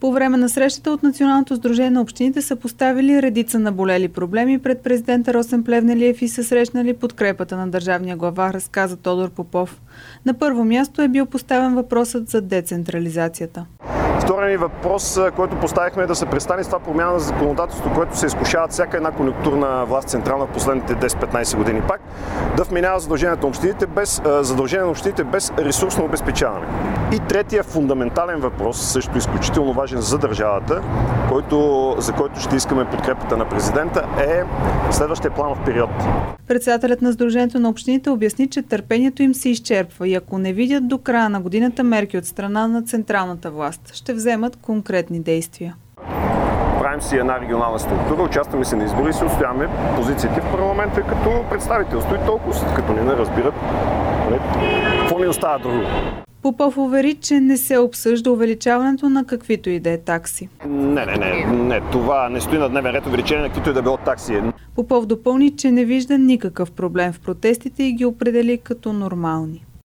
По време на срещата от Националното сдружение на общините са поставили редица наболели проблеми пред президента Росен Плевнелиев и са срещнали подкрепата на държавния глава, разказа Тодор Попов. На първо място е бил поставен въпросът за децентрализацията. Вторият ни въпрос, който поставихме, е да се престане с това промяна на законодателство, което се изкушава всяка една конюнктурна власт централна в последните 10-15 години. Пак да вменява задължения на общините без ресурсно обезпечаване. И третия фундаментален въпрос, също изключително важен за държавата, за който ще искаме подкрепата на президента, е следващия планов период. Председателят на Сдружението на общините обясни, че търпението им се изчерпва и ако не видят до края на годината мерки от страна на централната власт, ще вземат конкретни действия. Правим си една регионална структура, участваме се на избори и си отстояваме позициите в парламента като представителство и толкова, като не разбират, какво ни остава друго. Попов увери, че не се обсъжда увеличаването на каквито и да е такси. Не, това не стои на дневен ред увеличение на каквито и да било такси. Попов допълни, че не вижда никакъв проблем в протестите и ги определи като нормални.